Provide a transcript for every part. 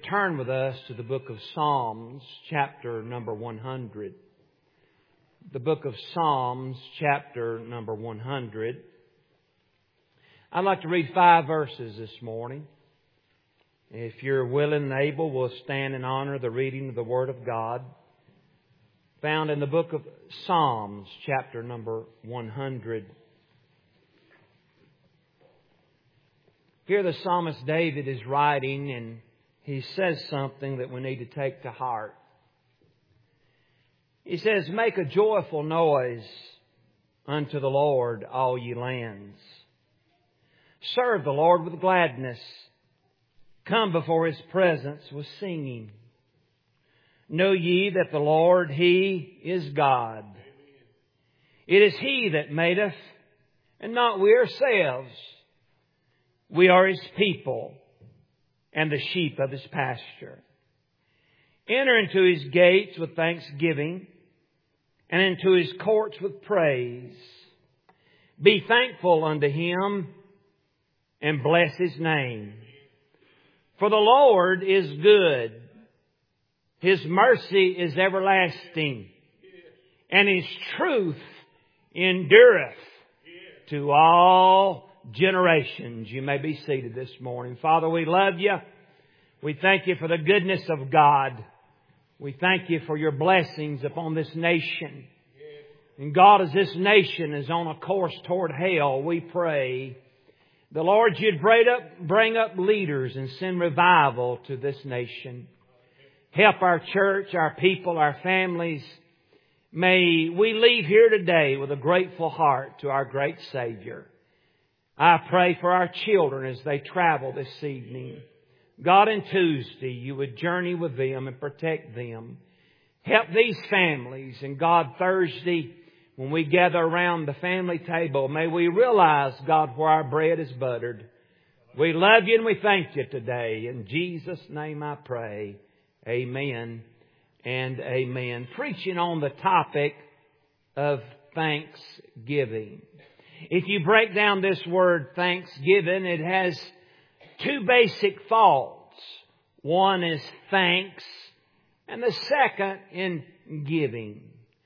turn with us to the book of Psalms, chapter number 100. The book of Psalms, chapter number 100. I'd like to read 5 verses this morning. If you're willing and able, we'll stand and honor the reading of the Word of God, found in the book of Psalms, chapter number 100. Here the psalmist David is writing, and he says something that we need to take to heart. He says, "Make a joyful noise unto the Lord, all ye lands. Serve the Lord with gladness. Come before His presence with singing. Know ye that the Lord, He is God. It is He that made us, and not we ourselves. We are His people, and the sheep of His pasture. Enter into His gates with thanksgiving, and into His courts with praise. Be thankful unto Him, and bless His name. For the Lord is good. His mercy is everlasting, and His truth endureth to all generations." You may be seated this morning. Father, we love You. We thank You for the goodness of God. We thank You for Your blessings upon this nation. And God, as this nation is on a course toward hell, we pray the Lord, You'd bring up leaders and send revival to this nation. Help our church, our people, our families. May we leave here today with a grateful heart to our great Savior. I pray for our children as they travel this evening. God, on Tuesday, You would journey with them and protect them. Help these families. And God, Thursday, when we gather around the family table, may we realize, God, where our bread is buttered. We love You and we thank You today. In Jesus' name I pray. Amen and amen. Preaching on the topic of thanksgiving. If you break down this word thanksgiving, it has 2 basic thoughts. One is thanks, and the second in giving.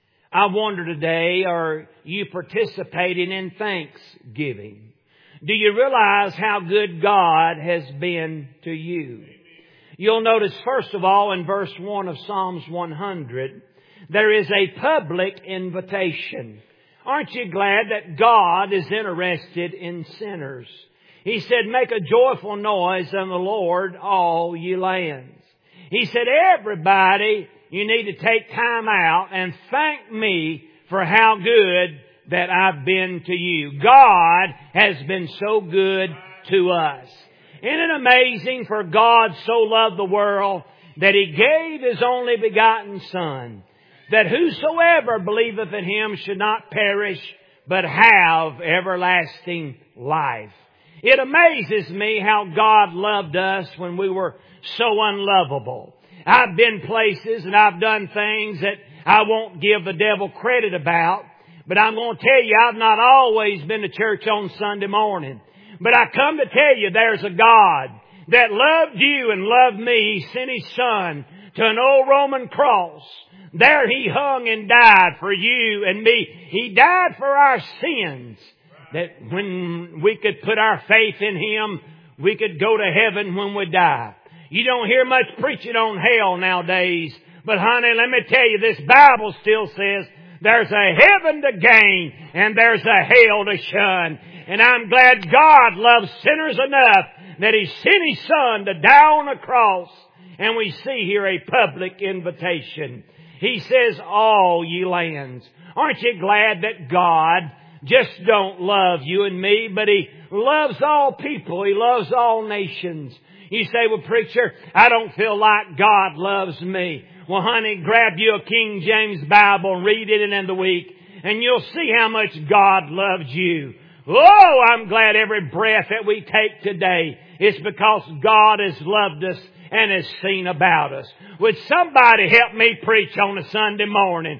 I wonder today, are you participating in thanksgiving? Do you realize how good God has been to you? You'll notice, first of all, in verse 1 of Psalms 100, there is a public invitation. Aren't you glad that God is interested in sinners? He said, "Make a joyful noise unto the Lord, all ye lands." He said, everybody, you need to take time out and thank Me for how good that I've been to you. God has been so good to us. Isn't it amazing, for God so loved the world that He gave His only begotten Son, that whosoever believeth in Him should not perish, but have everlasting life. It amazes me how God loved us when we were so unlovable. I've been places and I've done things that I won't give the devil credit about, but I'm going to tell you, I've not always been to church on Sunday morning. But I come to tell you, there's a God that loved you and loved me. He sent His Son to an old Roman cross. There He hung and died for you and me. He died for our sins, that when we could put our faith in Him, we could go to heaven when we die. You don't hear much preaching on hell nowadays. But honey, let me tell you, this Bible still says there's a heaven to gain and there's a hell to shun. And I'm glad God loves sinners enough that He sent His Son to die on a cross. And we see here a public invitation. He says, all ye lands. Aren't you glad that God just don't love you and me, but He loves all people. He loves all nations. You say, "Well, preacher, I don't feel like God loves me." Well, honey, grab you a King James Bible and read it in the week, and you'll see how much God loves you. Oh, I'm glad every breath that we take today is because God has loved us and has seen about us. Would somebody help me preach on a Sunday morning?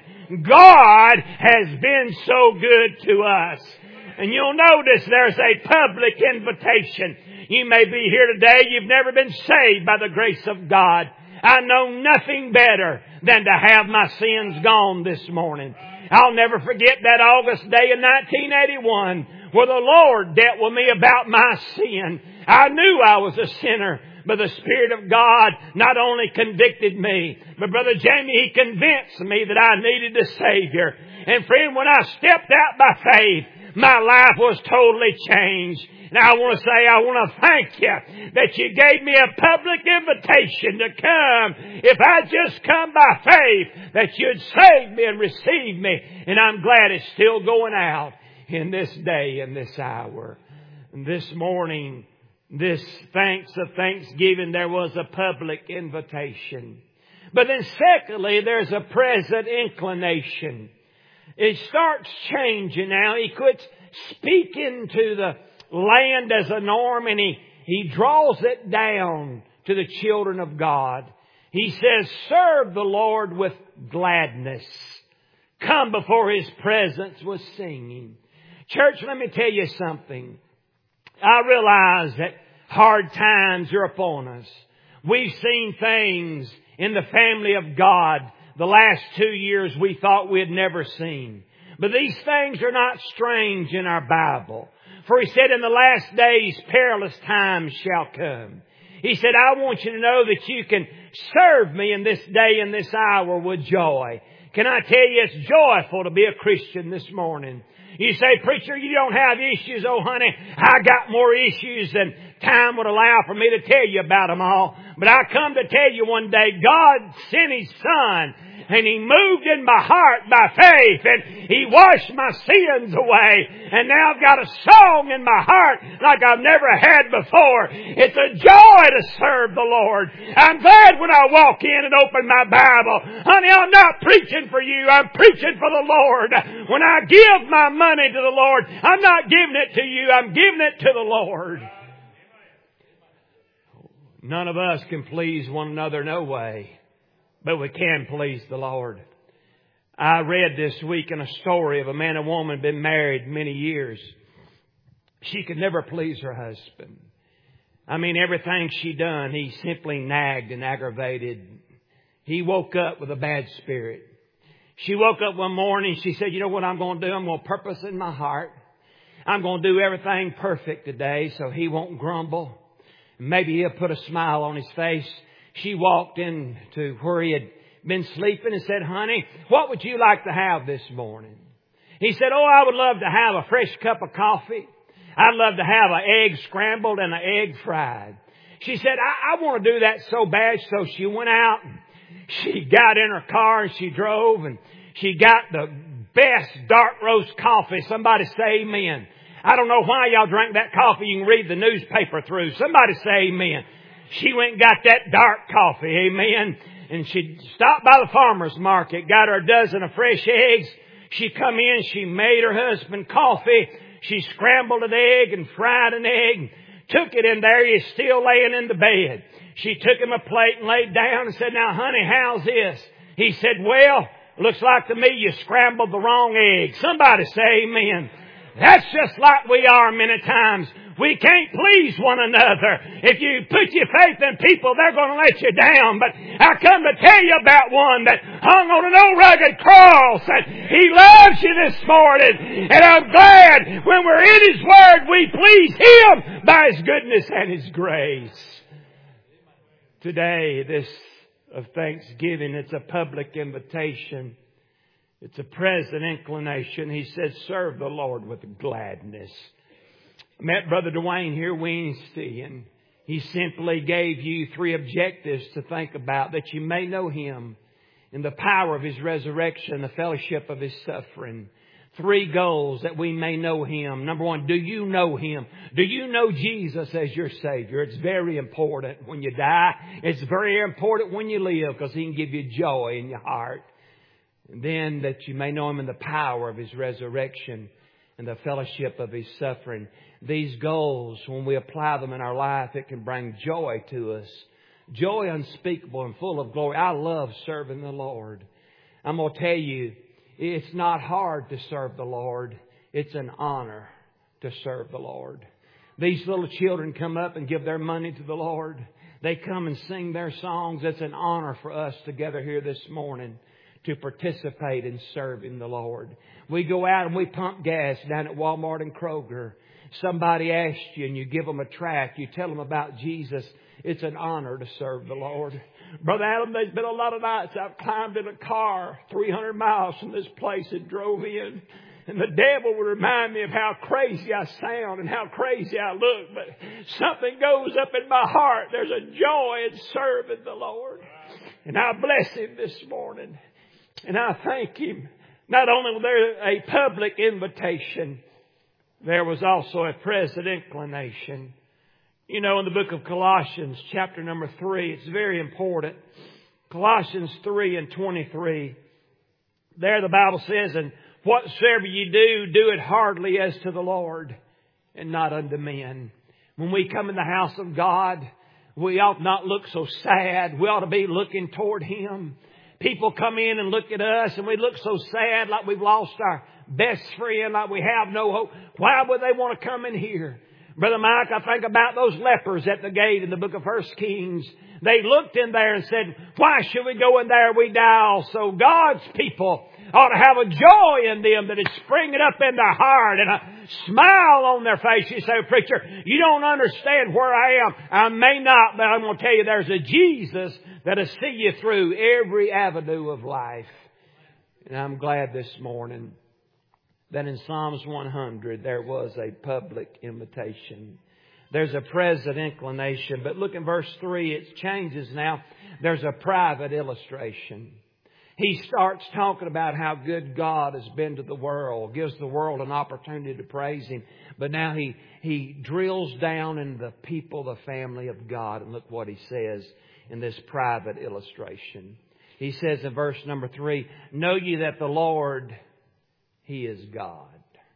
God has been so good to us. And you'll notice there's a public invitation. You may be here today, you've never been saved by the grace of God. I know nothing better than to have my sins gone this morning. I'll never forget that August day in 1981 where the Lord dealt with me about my sin. I knew I was a sinner, but the Spirit of God not only convicted me, but Brother Jamie, He convinced me that I needed a Savior. And friend, when I stepped out by faith, my life was totally changed. And I want to thank you that you gave me a public invitation to come. If I just come by faith, that you'd save me and receive me. And I'm glad it's still going out in this day and this hour. And this morning, this thanks of Thanksgiving, there was a public invitation. But then secondly, there's a present inclination. It starts changing now. He quits speaking to the land as a norm, and he draws it down to the children of God. He says, serve the Lord with gladness. Come before His presence with singing. Church, let me tell you something. I realize that hard times are upon us. We've seen things in the family of God the last 2 years we thought we had never seen. But these things are not strange in our Bible. For He said, in the last days, perilous times shall come. He said, I want you to know that you can serve me in this day and this hour with joy. Can I tell you, it's joyful to be a Christian this morning. You say, preacher, you don't have issues. Oh, honey, I got more issues than time would allow for me to tell you about them all. But I come to tell you one day, God sent His Son, and He moved in my heart by faith, and He washed my sins away. And now I've got a song in my heart like I've never had before. It's a joy to serve the Lord. I'm glad when I walk in and open my Bible. Honey, I'm not preaching for you. I'm preaching for the Lord. When I give my money to the Lord, I'm not giving it to you. I'm giving it to the Lord. None of us can please one another, no way. But we can please the Lord. I read this week in a story of a man and woman been married many years. She could never please her husband. I mean, everything she done, he simply nagged and aggravated. He woke up with a bad spirit. She woke up one morning, she said, you know what I'm going to do? I'm going to purpose in my heart. I'm going to do everything perfect today so he won't grumble. Maybe he'll put a smile on his face. She walked into where he had been sleeping and said, honey, what would you like to have this morning? He said, oh, I would love to have a fresh cup of coffee. I'd love to have an egg scrambled and an egg fried. She said, I want to do that so bad. So she went out and she got in her car and she drove and she got the best dark roast coffee. Somebody say amen. I don't know why y'all drank that coffee. You can read the newspaper through. Somebody say amen. She went and got that dark coffee, amen. And she stopped by the farmer's market, got her a dozen of fresh eggs. She come in, she made her husband coffee. She scrambled an egg and fried an egg, took it in there. He's still laying in the bed. She took him a plate and laid down and said, now, honey, how's this? He said, well, looks like to me you scrambled the wrong egg. Somebody say amen. That's just like we are many times. We can't please one another. If you put your faith in people, they're going to let you down. But I come to tell you about one that hung on an old rugged cross. And He loves you this morning. And I'm glad when we're in His Word, we please Him by His goodness and His grace. Today, this of Thanksgiving, it's a public invitation. It's a present inclination. He said, serve the Lord with gladness. I met Brother Dwayne here Wednesday, and he simply gave you 3 objectives to think about, that you may know Him in the power of His resurrection, the fellowship of His suffering. 3 goals that we may know Him. Number 1, do you know Him? Do you know Jesus as your Savior? It's very important when you die. It's very important when you live, because He can give you joy in your heart. And then that you may know Him in the power of His resurrection and the fellowship of His suffering. These goals, when we apply them in our life, it can bring joy to us. Joy unspeakable and full of glory. I love serving the Lord. I'm going to tell you, it's not hard to serve the Lord. It's an honor to serve the Lord. These little children come up and give their money to the Lord. They come and sing their songs. It's an honor for us to gather here this morning to participate in serving the Lord. We go out and we pump gas down at Walmart and Kroger. Somebody asks you and you give them a tract. You tell them about Jesus. It's an honor to serve the Lord. Brother Adam, there's been a lot of nights I've climbed in a car 300 miles from this place and drove in. And the devil would remind me of how crazy I sound and how crazy I look. But something goes up in my heart. There's a joy in serving the Lord. And I bless Him this morning. And I thank Him. Not only was there a public invitation, there was also a present inclination. You know, in the book of Colossians, chapter number 3, it's very important. Colossians 3:23. There the Bible says, and whatsoever you do, do it heartily as to the Lord and not unto men. When we come in the house of God, we ought not look so sad. We ought to be looking toward Him. People come in and look at us and we look so sad, like we've lost our best friend, like we have no hope. Why would they want to come in here? Brother Mike, I think about those lepers at the gate in the book of 1 Kings. They looked in there and said, why should we go in there? We die also. God's people ought to have a joy in them that is springing up in their heart and a smile on their face. You say, preacher, you don't understand where I am. I may not, but I'm going to tell you there's a Jesus that'll see you through every avenue of life. And I'm glad this morning that in Psalms 100 there was a public invitation. There's a present inclination. But look in verse 3, it changes now. There's a private illustration. He starts talking about how good God has been to the world, gives the world an opportunity to praise Him. But now he drills down in the people, the family of God. And look what he says in this private illustration. He says in verse number 3, know ye that the Lord, He is God.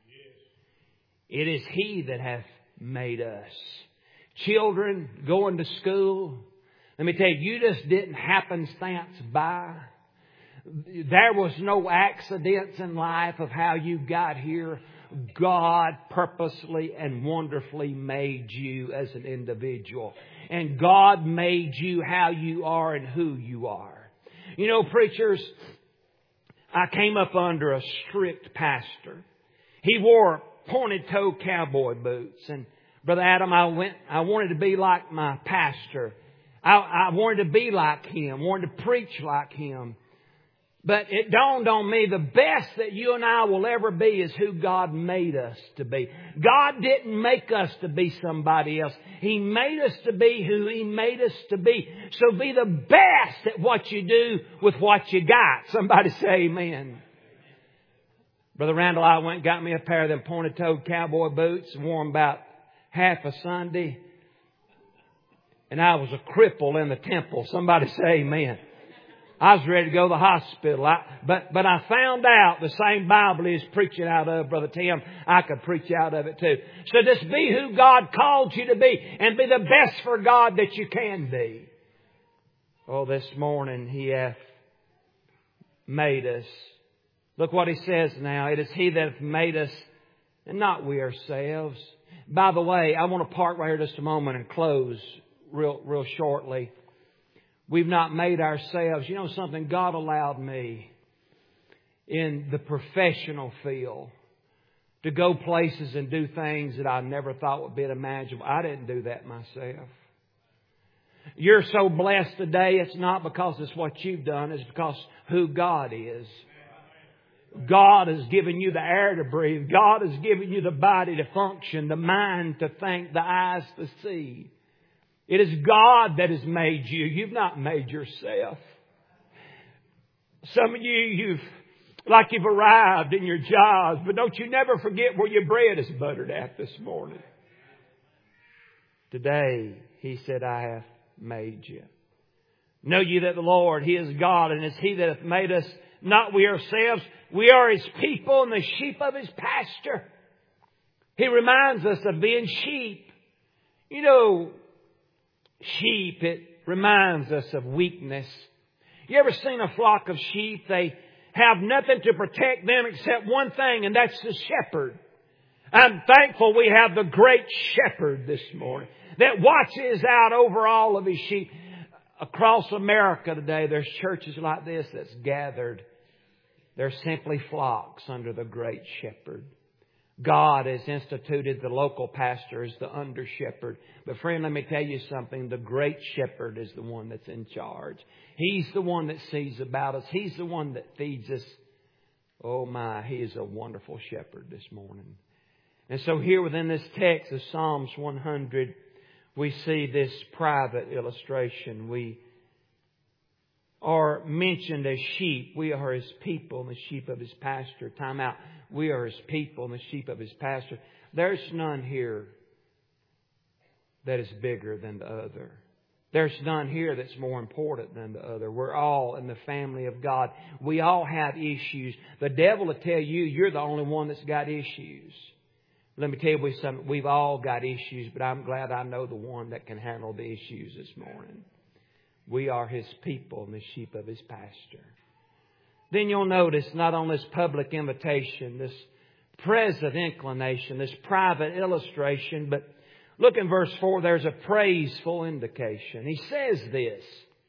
It is He that hath made us. Children going to school, let me tell you, you just didn't happenstance by. There was no accidents in life of how you got here. God purposely and wonderfully made you as an individual. And God made you how you are and who you are. You know, preachers, I came up under a strict pastor. He wore pointed-toe cowboy boots. And Brother Adam, I wanted to be like my pastor. I wanted to be like him, wanted to preach like him. But it dawned on me, the best that you and I will ever be is who God made us to be. God didn't make us to be somebody else. He made us to be who He made us to be. So be the best at what you do with what you got. Somebody say amen. Brother Randall, I went and got me a pair of them pointed-toed cowboy boots and wore them about half a Sunday. And I was a cripple in the temple. Somebody say amen. I was ready to go to the hospital. But I found out the same Bible He's preaching out of, Brother Tim, I could preach out of it too. So just be who God called you to be and be the best for God that you can be. Oh, this morning He hath made us. Look what He says now. It is He that hath made us and not we ourselves. By the way, I want to park right here just a moment and close real shortly. We've not made ourselves. You know something? God allowed me in the professional field to go places and do things that I never thought would be imaginable. I didn't do that myself. You're so blessed today, it's not because it's what you've done. It's because who God is. God has given you the air to breathe. God has given you the body to function, the mind to think, the eyes to see. It is God that has made you. You've not made yourself. Some of you've arrived in your jobs, but don't you never forget where your bread is buttered at this morning. Today, He said, I have made you. Know ye that the Lord, He is God, and it's He that hath made us, not we ourselves. We are His people and the sheep of His pasture. He reminds us of being sheep. You know, sheep, it reminds us of weakness. You ever seen a flock of sheep? They have nothing to protect them except one thing, and that's the shepherd. I'm thankful we have the great shepherd this morning that watches out over all of His sheep. Across America today, there's churches like this that's gathered. They're simply flocks under the great shepherd. God has instituted the local pastor as the under shepherd. But friend, let me tell you something. The great shepherd is the one that's in charge. He's the one that sees about us. He's the one that feeds us. Oh my, He is a wonderful shepherd this morning. And so here within this text of Psalms 100, we see this private illustration. We are mentioned as sheep. We are His people and the sheep of His pasture. Time out. We are His people and the sheep of His pasture. There's none here that is bigger than the other. There's none here that's more important than the other. We're all in the family of God. We all have issues. The devil will tell you you're the only one that's got issues. Let me tell you something. We've all got issues, but I'm glad I know the one that can handle the issues this morning. We are His people and the sheep of His pasture. Then you'll notice not only this public invitation, this present inclination, this private illustration, but look in verse 4, there's a praiseful indication. He says this,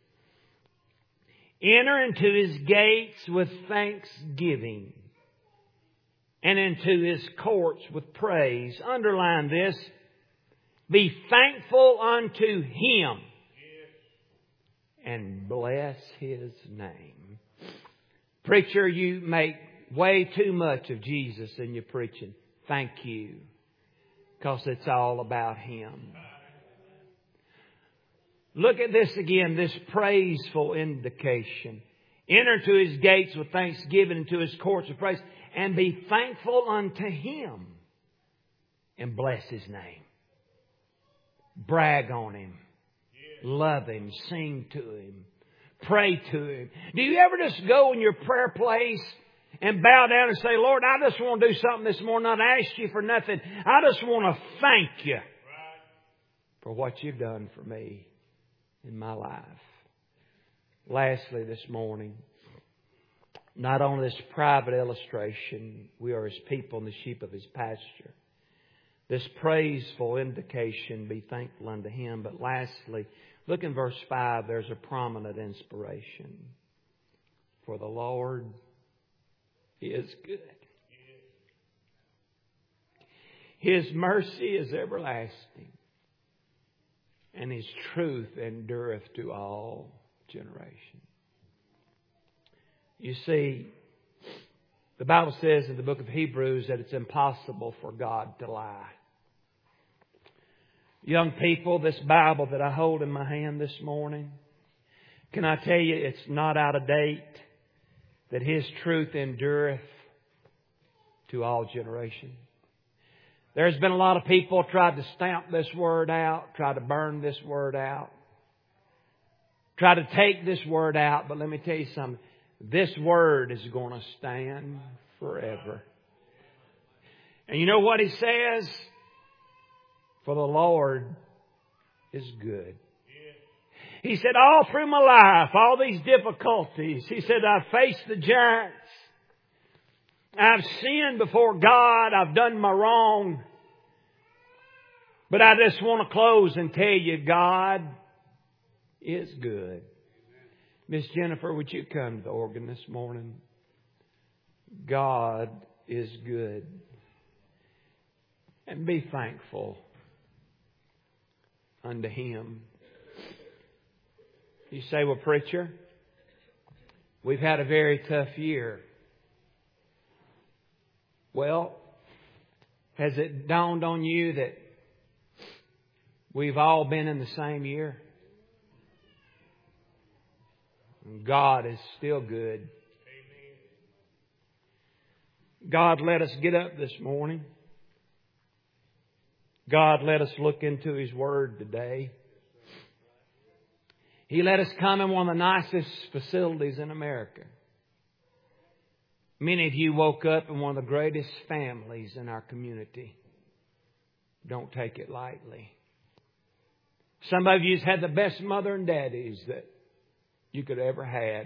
enter into His gates with thanksgiving and into His courts with praise. Underline this. Be thankful unto Him and bless His name. Preacher, you make way too much of Jesus in your preaching. Thank you. Because it's all about Him. Look at this again, this praiseful indication. Enter into His gates with thanksgiving, into His courts with praise, and be thankful unto Him and bless His name. Brag on Him. Love Him. Sing to Him. Pray to Him. Do you ever just go in your prayer place and bow down and say, Lord, I just want to do something this morning. Not ask you for nothing. I just want to thank you for what you've done for me in my life. Lastly this morning, not only this private illustration, we are His people and the sheep of His pasture. This praiseful indication, be thankful unto Him. But lastly, look in verse 5, there's a prominent inspiration. For the Lord is good. His mercy is everlasting, and His truth endureth to all generations. You see, the Bible says in the book of Hebrews that it's impossible for God to lie. Young people, this Bible that I hold in my hand this morning, can I tell you it's not out of date, that His truth endureth to all generations. There's been a lot of people tried to stamp this word out, try to burn this word out, try to take this word out, but let me tell you something. This word is going to stand forever. And you know what He says? For the Lord is good. He said, all through my life, all these difficulties, He said, I've faced the giants. I've sinned before God. I've done my wrong. But I just want to close and tell you, God is good. Miss Jennifer, would you come to the organ this morning? God is good. And be thankful unto Him. You say, well, preacher, we've had a very tough year. Well, has it dawned on you that we've all been in the same year? God is still good. God let us get up this morning. God let us look into His Word today. He let us come in one of the nicest facilities in America. Many of you woke up in one of the greatest families in our community. Don't take it lightly. Some of you's had the best mother and daddies that you could ever had.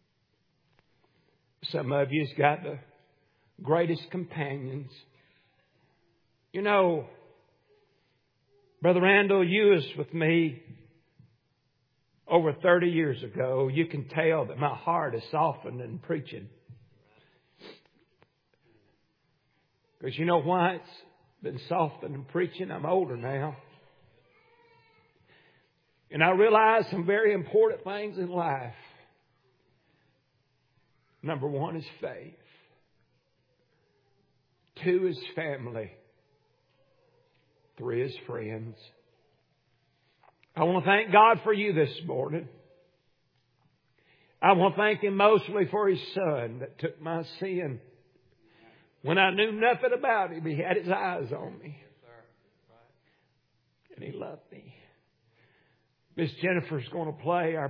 Some of you's got the greatest companions. You know, Brother Randall, you was with me over 30 years ago. You can tell that my heart is softened in preaching. Because you know why it's been softened in preaching? I'm older now. And I realize some very important things in life. Number one is faith. 2 is family. 3 is friends. I want to thank God for you this morning. I want to thank Him mostly for His Son that took my sin. When I knew nothing about Him, He had His eyes on me. And He loved me. Miss Jennifer's going to play our